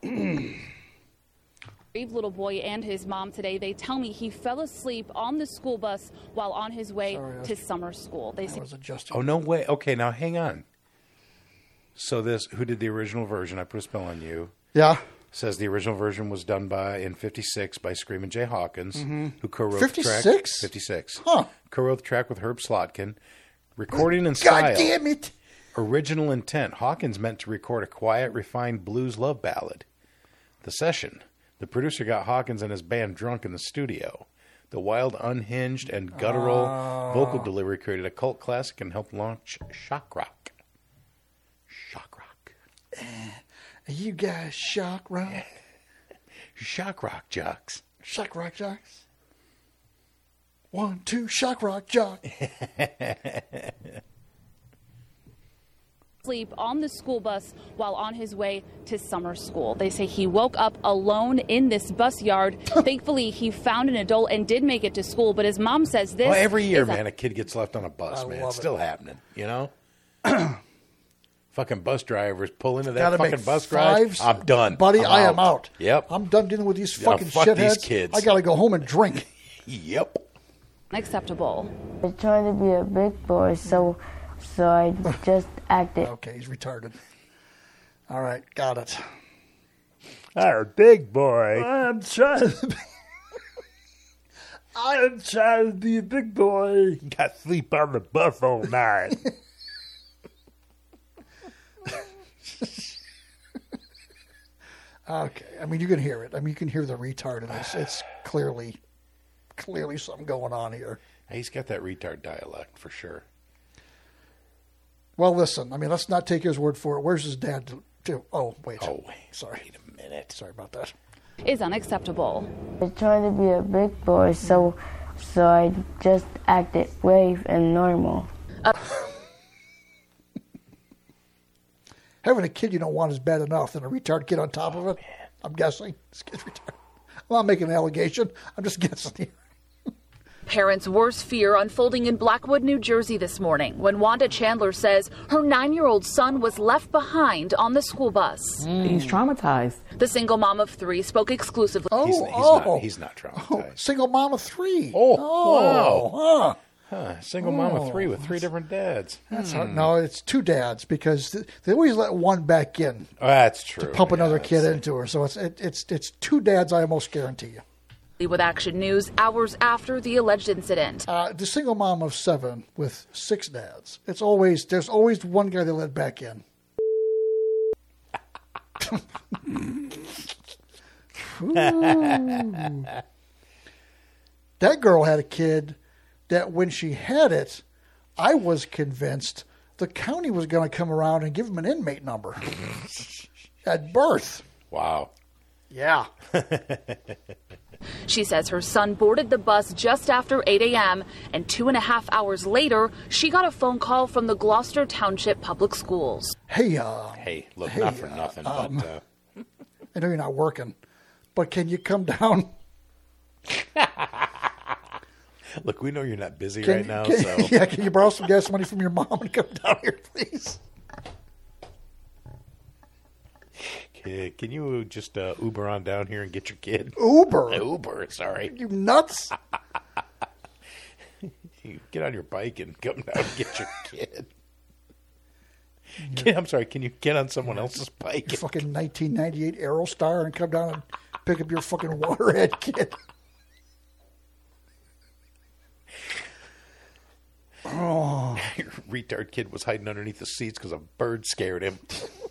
Brave little boy and his mom today. They tell me he fell asleep on the school bus while on his way to summer school. They say. Oh, no way. Okay, now hang on. So who did the original version? I Put a Spell on You. Yeah. Says the original version was done in 56 by Screamin' Jay Hawkins, who co-wrote 56? the track. 56? Huh. Co-wrote the track with Herb Slotkin. Recording and style. God damn it. Original intent. Hawkins meant to record a quiet, refined blues love ballad. The session. The producer got Hawkins and his band drunk in the studio. The wild, unhinged, and guttural vocal delivery created a cult classic and helped launch shock rock. You guys shock rock? Shock rock jocks. Shock rock jocks? 1, 2, shock rock jock. Sleep on the school bus while on his way to summer school. They say he woke up alone in this bus yard. Thankfully, he found an adult and did make it to school, but his mom says this. Well, every year, man, a kid gets left on a bus, man. It's still happening, you know? Fucking bus drivers pull into that fucking bus drive. I'm done. Buddy, I'm I am out. Yep. I'm done dealing with these fucking fuck shitheads. these kids. I got to go home and drink. Yep. Unacceptable. I tried to be a big boy, so I just acted. Okay, he's retarded. All right, got it. I'm a big boy. I'm trying to be a big boy. Got to sleep on the bus all night. Okay, I mean, you can hear it. I mean, you can hear the retard in this. It's clearly something going on here. He's got that retard dialect for sure. Well, listen, I mean, let's not take his word for it. Where's his dad? Oh, wait. Sorry. Wait a minute. Sorry about that. Is unacceptable. I tried to be a big boy, so I just acted brave and normal. Having a kid you don't want is bad enough, and a retard kid on top of it. I'm guessing. This kid's retarded. I'm not making an allegation. I'm just guessing here. Parents' worst fear unfolding in Blackwood, New Jersey this morning when Wanda Chandler says her 9-year-old son was left behind on the school bus. He's traumatized. The single mom of 3 spoke exclusively. He's not traumatized. Single mom of 3. Wow. Single mom of 3 with 3 different dads. That's hard. No, it's 2 dads because they always let one back in. That's true. To pump another kid into her. So it's 2 dads, I almost guarantee you. With Action News hours after the alleged incident. The single mom of 7 with 6 dads. There's always one guy they let back in. That girl had a kid that when she had it, I was convinced the county was going to come around and give him an inmate number at birth. Wow. Yeah. She says her son boarded the bus just after 8 a.m. and 2.5 hours later, she got a phone call from the Gloucester Township Public Schools. Hey, look, not for nothing, but I know you're not working, but can you come down? Look, we know you're not busy right now, so yeah, can you borrow some gas money from your mom and come down here, please? Can you just Uber on down here and get your kid? Uber, sorry. You nuts? You get on your bike and come down and get your kid. I'm sorry, can you get on someone else's bike? Your fucking 1998 Aerostar and come down and pick up your fucking waterhead kid. Oh. Your retard kid was hiding underneath the seats because a bird scared him.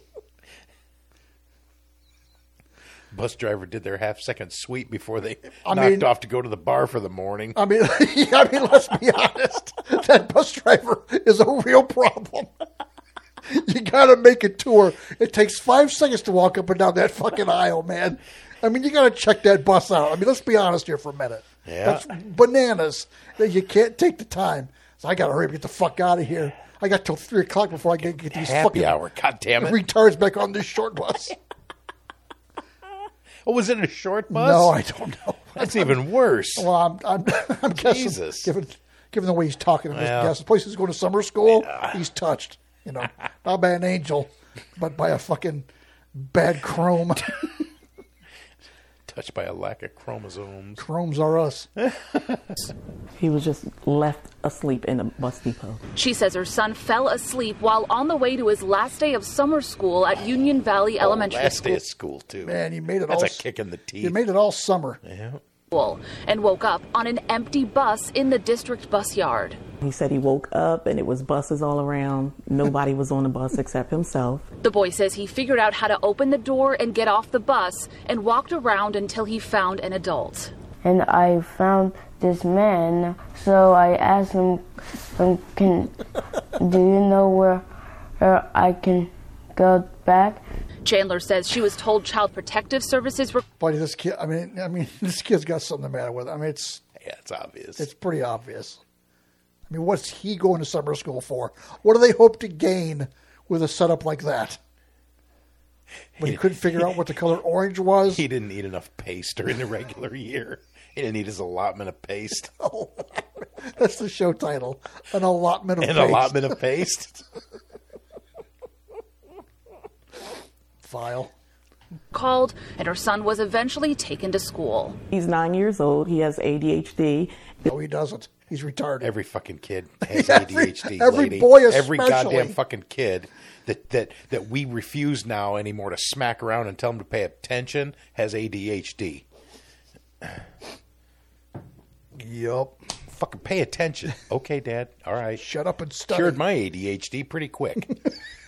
Bus driver did their half-second sweep before they knocked off to go to the bar for the morning. I mean, let's be honest. That bus driver is a real problem. You got to make a tour. It takes 5 seconds to walk up and down that fucking aisle, man. I mean, you got to check that bus out. I mean, let's be honest here for a minute. Yeah. That's bananas that you can't take the time. So I got to hurry up and get the fuck out of here. I got till 3 o'clock before I get these happy fucking hour. God damn it. retards back on this short bus. Oh, was it a short bus? No, I don't know. That's even worse. Well, I'm guessing. Jesus. Given the way he's talking, I'm guessing. The place he's going to summer school, he's touched. You know, not by an angel, but by a fucking bad chrome. Touched by a lack of chromosomes. Chromes are us. He was just left asleep in a bus depot. She says her son fell asleep while on the way to his last day of summer school at Union Valley Elementary last School. day of school, too. Man, you made it That's all. a kick in the teeth. You made it all summer. Yeah. And woke up on an empty bus in the district bus yard. He said he woke up and it was buses all around. Nobody was on the bus except himself. The boy says he figured out how to open the door and get off the bus and walked around until he found an adult. And I found this man, so I asked him, do you know where I can go back? Chandler says she was told Child Protective Services were... Buddy, this kid, I mean, this kid's got something the matter with him. I mean, it's obvious. It's pretty obvious. I mean, what's he going to summer school for? What do they hope to gain with a setup like that? But he couldn't figure out what the color orange was. He didn't eat enough paste during the regular year. He didn't eat his allotment of paste. Oh, that's the show title. An allotment of paste. An allotment of paste. File. Called, and her son was eventually taken to school. He's 9 years old. He has ADHD. No, he doesn't. He's retarded. Every fucking kid has ADHD, every lady. boy Every especially. goddamn fucking kid that we refuse now anymore to smack around and tell them to pay attention has ADHD. Yup. Fucking pay attention. Okay, Dad. All right. Shut up and study. Cured my ADHD pretty quick.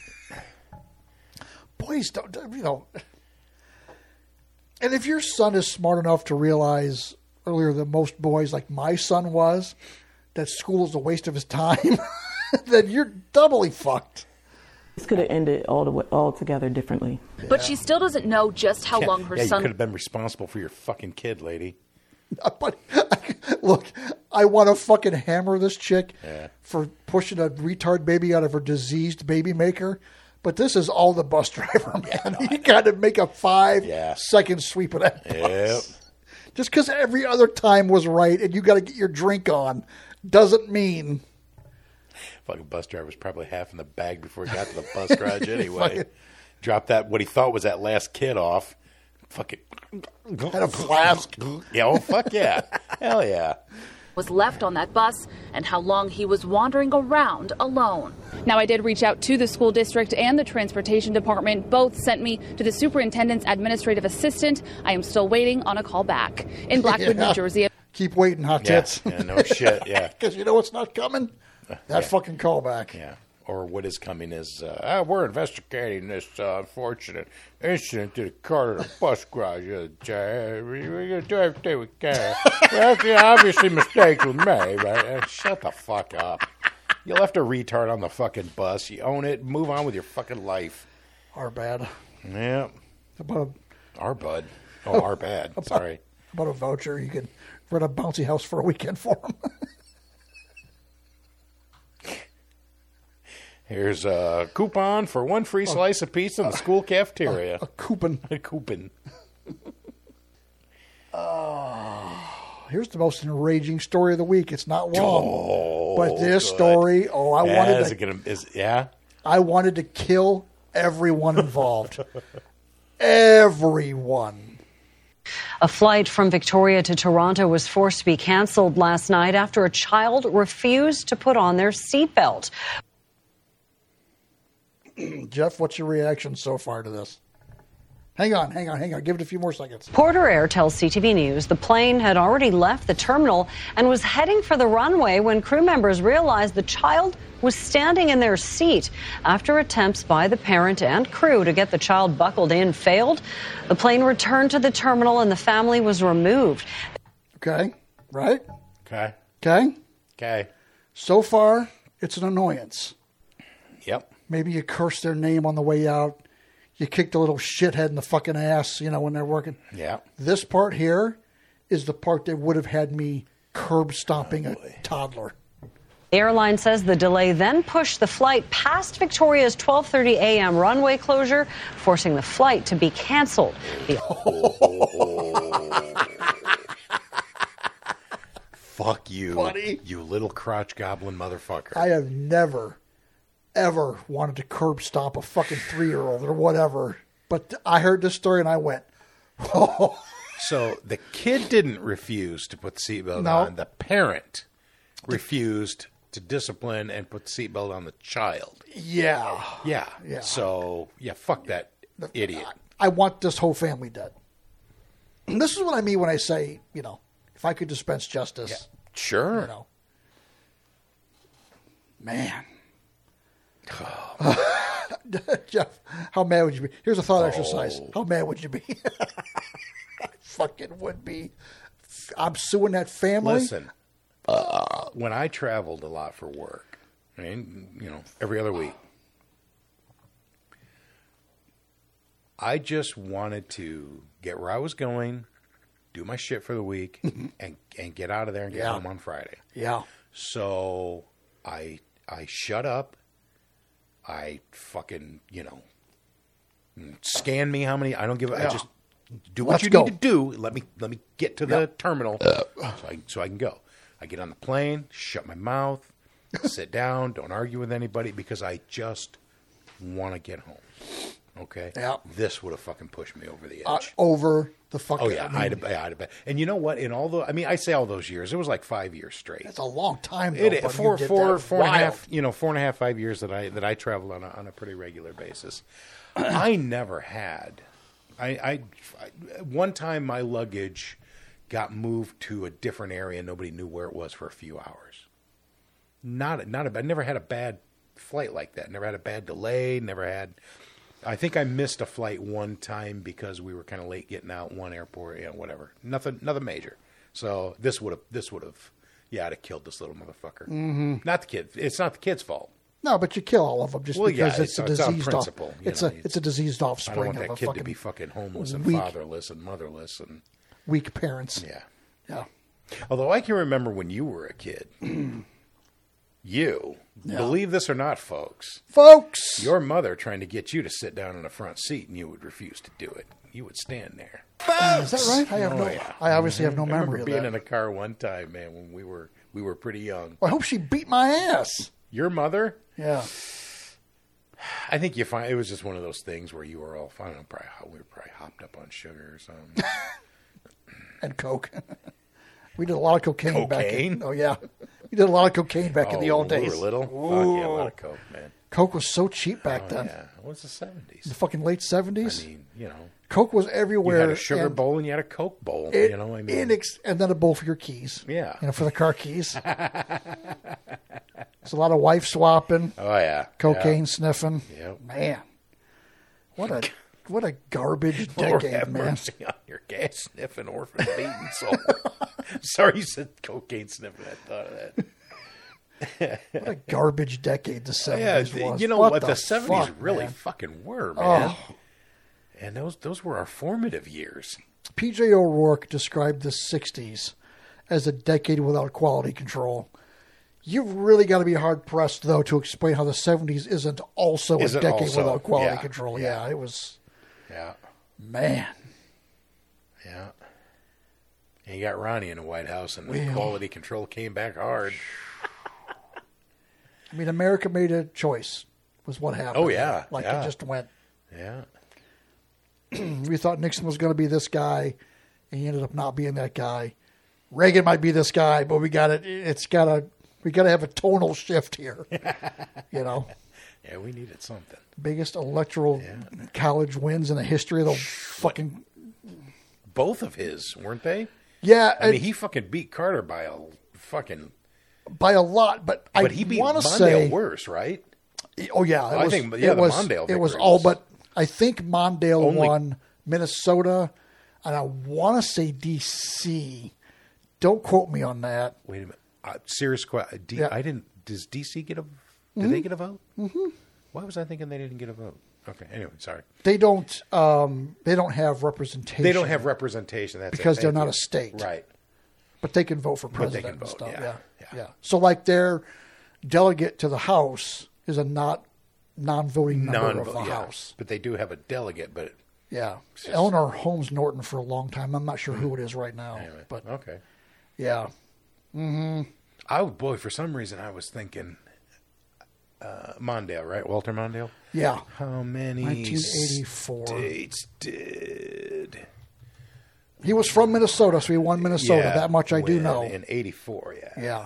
Boys don't, you know. And if your son is smart enough to realize earlier than most boys, like my son was, that school is a waste of his time, then you're doubly fucked. This could have ended altogether differently. But she still doesn't know just how long her you son... could have been responsible for your fucking kid, lady. But look, I want to fucking hammer this chick for pushing a retard baby out of her diseased baby maker. But this is all the bus driver, man. You got to make a 5-second sweep of that bus. Yep. Just because every other time was right and you got to get your drink on doesn't mean. Fucking bus driver was probably half in the bag before he got to the bus garage anyway. Dropped that, what he thought was that last kid off. Fucking. Had a flask. Yeah, oh, fuck yeah. Hell yeah. Was left on that bus and how long he was wandering around alone. Now, I did reach out to the school district and the transportation department. Both sent me to the superintendent's administrative assistant. I am still waiting on a call back. In Blackwood, New Jersey. Keep waiting, hot tits. Yeah, no shit, yeah. Because you know what's not coming? That fucking callback. Yeah. Or what is coming is, we're investigating this unfortunate incident that occurred at a bus garage the other day. We're going to do everything we can. Well, obviously mistakes were made, right? Shut the fuck up. You left a retard on the fucking bus. You own it. Move on with your fucking life. Our bad. Yeah. About our bud. Oh, our bad. Sorry. About a voucher. You could rent a bouncy house for a weekend for him. Here's a coupon for one free slice of pizza in the school cafeteria. A coupon. A coupon. Here's the most enraging story of the week. It's not long, but this story. I wanted to kill everyone involved. Everyone. A flight from Victoria to Toronto was forced to be canceled last night after a child refused to put on their seatbelt. Jeff, what's your reaction so far to this? Hang on. Give it a few more seconds. Porter Air tells CTV News the plane had already left the terminal and was heading for the runway when crew members realized the child was standing in their seat. After attempts by the parent and crew to get the child buckled in failed, the plane returned to the terminal and the family was removed. Okay, right? Okay. So far, it's an annoyance. Yep. Maybe you curse their name on the way out. You kick the little shithead in the fucking ass, when they're working. Yeah. This part here is the part that would have had me curb stomping a toddler. The airline says the delay then pushed the flight past Victoria's 12:30 a.m. runway closure, forcing the flight to be canceled. Fuck you, buddy. You little crotch goblin motherfucker. I have never, ever wanted to curb stomp a fucking 3-year-old or whatever. But I heard this story and I went, oh. So the kid didn't refuse to put the seatbelt on. The parent refused to discipline and put the seatbelt on the child. Yeah. So, fuck that idiot. I want this whole family dead. And this is what I mean when I say, if I could dispense justice. Yeah. Sure. Man. Jeff, how mad would you be? Here's a thought exercise. How mad would you be? I fucking would be. I'm suing that family. Listen, when I traveled a lot for work, every other week, I just wanted to get where I was going, do my shit for the week, and get out of there and get home on Friday. Yeah. So I shut up. I fucking, scan me how many. I don't give. I just do what you need to do. Let me get to the terminal so I can go. I get on the plane, shut my mouth, sit down, don't argue with anybody because I just want to get home. Okay. Yeah. This would have fucking pushed me over the edge. Over the fucking. Oh yeah, I'd have bet. And you know what? In all I say all those years. It was like 5 years straight. That's a long time. Though, four and a half. 4.5, 5 years that I traveled on a pretty regular basis. I never had. I one time my luggage got moved to a different area and nobody knew where it was for a few hours. I never had a bad flight like that. Never had a bad delay. Never had. I think I missed a flight one time because we were kind of late getting out one airport, whatever. Nothing major. So this would have, I'd have killed this little motherfucker. Mm-hmm. Not the kid. It's not the kid's fault. No, but you kill all of them just because it's a diseased principle. It's a diseased offspring. I don't want that kid to be fucking homeless and fatherless and motherless and weak parents. Yeah. Although I can remember when you were a kid, You, believe this or not, folks. Your mother trying to get you to sit down in the front seat, and you would refuse to do it. You would stand there. Is that right? I obviously have no memory remember of being that. in a car one time, man, when we were pretty young. Well, I hope she beat my ass. Your mother? Yeah. I think you find it was just one of those things where you were all, I don't know, we were probably hopped up on sugar or something. And coke. We did a lot of cocaine back in. Oh, yeah. We did a lot of cocaine back in the old days. We were little? Fuck yeah, a lot of coke, man. Coke was so cheap back then. Yeah, it was the 70s. The fucking late 70s. I mean, you know. Coke was everywhere. You had a sugar bowl and you had a Coke bowl. You know, I mean. And then a bowl for your keys. Yeah. You know, for the car keys. It's a lot of wife swapping. Oh, yeah. Cocaine sniffing. Yep. Man. What a garbage Lord decade, have man. mercy on your gas sniffing, orphan beaten soul. Sorry you said cocaine sniffing. I thought of that. What a garbage decade the 70s was. You know what the 70s really fucking were, man. Oh. And those were our formative years. P.J. O'Rourke described the 60s as a decade without quality control. You've really got to be hard-pressed, though, to explain how the 70s isn't also a decade without quality control. Yeah, it was... Yeah. Man. Yeah. And you got Ronnie in the White House, and the quality control came back hard. I mean, America made a choice, was what happened. Oh, yeah. It just went... Yeah. We thought Nixon was going to be this guy, and he ended up not being that guy. Reagan might be this guy, but we got to have a tonal shift here. You know? Yeah, we needed something. Biggest electoral college wins in the history of the fucking... Both of his, weren't they? Yeah. I mean, he fucking beat Carter by a fucking... By a lot, but he beat want to Mondale say... worse, right? Oh, yeah. I think, the Mondale victory it was all but... I think Mondale won Minnesota, and I want to say D.C. Don't quote me on that. Wait a minute. Serious question. I didn't... Does D.C. get a... Did they get a vote? Mm-hmm. Why was I thinking they didn't get a vote? Okay. Anyway, sorry. They don't have representation. They don't have representation. That's because they're not a state, right? But they can vote for president and stuff. Yeah. So, like, their delegate to the House is a non-voting member of the House. But they do have a delegate. But Eleanor Holmes Norton for a long time. I'm not sure who it is right now. Anyway, but okay. Yeah. Mm-hmm. Oh boy! For some reason, I was thinking. Mondale, right? Walter Mondale? Yeah. How many 1984. states did... He was from Minnesota, so he won Minnesota. Yeah, that much I do know. In 84, Yeah.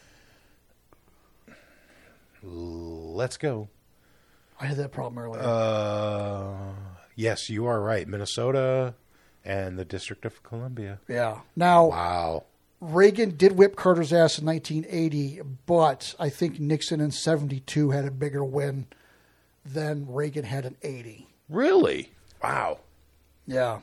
Let's go. I had that problem earlier. Yes, you are right. Minnesota and the District of Columbia. Yeah. Now... Wow. Reagan did whip Carter's ass in 1980, but I think Nixon in 72 had a bigger win than Reagan had in 80. Really? Wow. Yeah.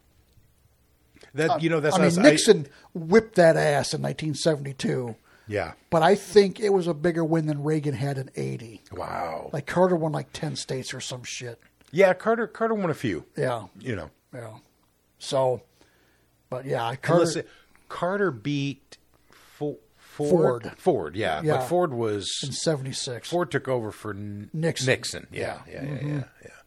That's Nixon whipped that ass in 1972. Yeah. But I think it was a bigger win than Reagan had in 80. Wow. Like Carter won like 10 states or some shit. Yeah, Carter won a few. Yeah. You know. Yeah. So, but yeah, Carter beat Ford. Ford, yeah. But Ford was... in 76. Ford took over for Nixon. Yeah. And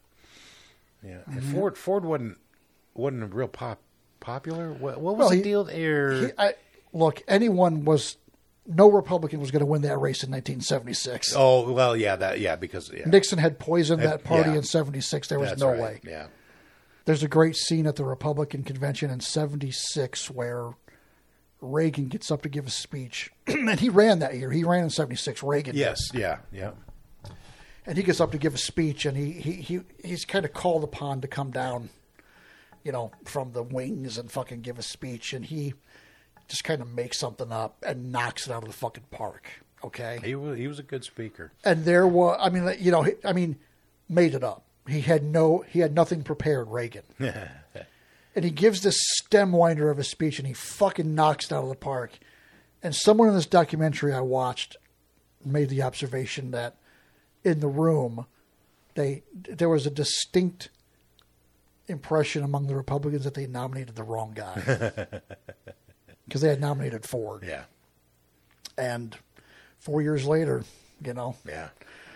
Ford wasn't real popular. What was the deal there? Look, no Republican was going to win that race in 1976. Oh, well, because... Yeah. Nixon had poisoned that party in 76. There was no way. Yeah. There's a great scene at the Republican convention in 76 where Reagan gets up to give a speech. And he ran that year. He ran in 76. Reagan. Yes. Yeah. And he gets up to give a speech, and he's kind of called upon to come down, from the wings and fucking give a speech. And he just kind of makes something up and knocks it out of the fucking park. Okay. He was a good speaker. And there was, made it up. He had nothing prepared, Reagan. And he gives this stem winder of a speech, and he fucking knocks it out of the park. And someone in this documentary I watched made the observation that in the room, there was a distinct impression among the Republicans that they nominated the wrong guy. Because they had nominated Ford. Yeah. And 4 years later, Yeah.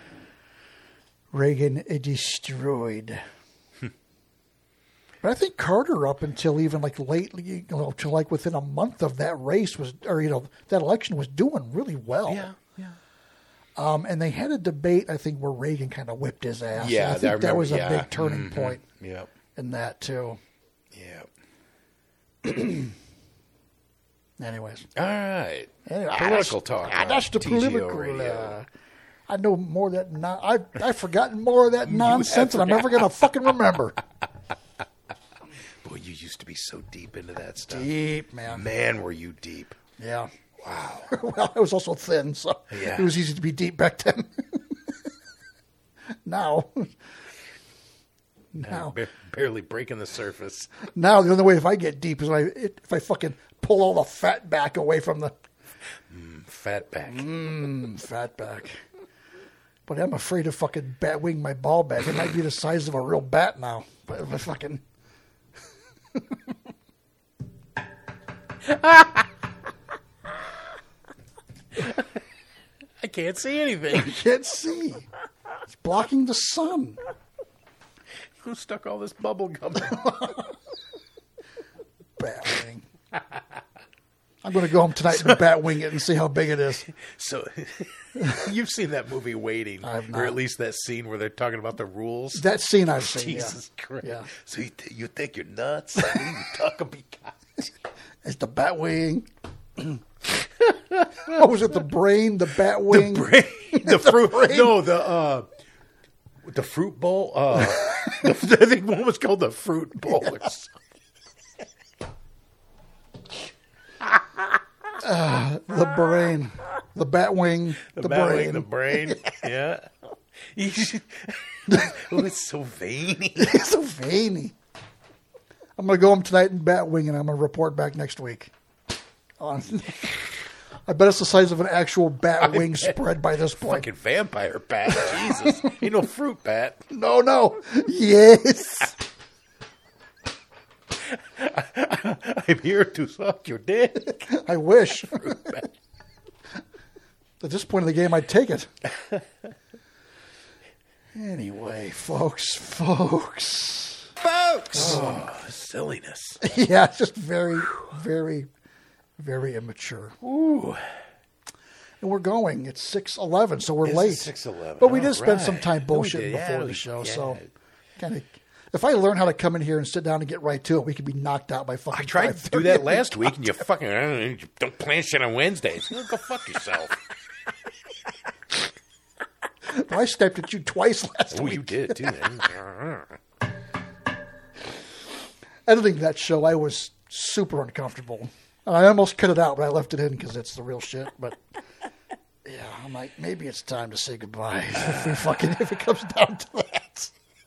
Reagan destroyed. But I think Carter, up until even like lately, to like within a month of that race that election was doing really well. Yeah. And they had a debate, I think, where Reagan kind of whipped his ass. Yeah, and I think that was a big turning point. Yep. In that too. Yeah. Anyways. All right. Political talk. That's the TGO political. I know more of that. I've forgotten more of that nonsense, and I'm never going to fucking remember. Boy, you used to be so deep into that stuff. Deep, man. Man, were you deep. Yeah. Wow. Well, I was also thin, so it was easy to be deep back then. Now, barely breaking the surface. Now, the only way if I get deep is if I fucking pull all the fat back away from the... fat back. Fat back. But I'm afraid to fucking bat wing my ball back. It might be the size of a real bat now. But if I fucking... I can't see anything. I can't see. It's blocking the sun. Who stuck all this bubble gum in? Batwing. I'm going to go home tonight and batwing it and see how big it is. So, you've seen that movie Waiting, or at least that scene where they're talking about the rules. That scene I've seen. Jesus Christ! Yeah. So you think you're nuts? What are you talking about? It's the Batwing. What was it? The brain, the Batwing, the brain, the fruit. Brain. No, the fruit bowl. I think one was called the fruit bowl. Yes. The brain, the Batwing, the brain, the brain. Yeah. It's so veiny. It's so veiny. I'm going to go home tonight and batwing, and I'm going to report back next week. I bet it's the size of an actual bat wing spread by this point. Fucking vampire bat. Jesus. Ain't no fruit bat. No. Yes. I'm here to suck your dick. I wish. At this point in the game, I'd take it. Anyway, folks. Oh, silliness. Yeah, it's just very, very, very immature. Ooh. And we're going. It's 6:11, so we're late. 6:11. But we did spend some time bullshitting before the show, so kind of. If I learn how to come in here and sit down and get right to it, we could be knocked out by fucking. I tried to do that last week, and you fucking don't plan shit on Wednesdays. Go fuck yourself. I stepped at you twice last week. Oh, you did too. Editing that show, I was super uncomfortable. I almost cut it out, but I left it in because it's the real shit. But yeah, I'm like, maybe it's time to say goodbye if it comes down to that.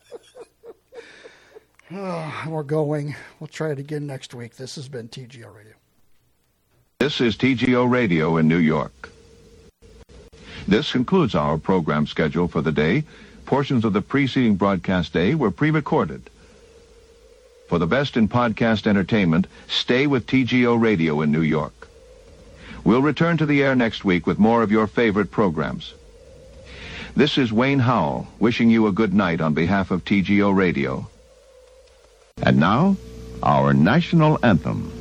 We're going. We'll try it again next week. This has been TGO Radio. This is TGO Radio in New York. This concludes our program schedule for the day. Portions of the preceding broadcast day were pre-recorded. For the best in podcast entertainment, stay with TGO Radio in New York. We'll return to the air next week with more of your favorite programs. This is Wayne Howell, wishing you a good night on behalf of TGO Radio. And now, our national anthem.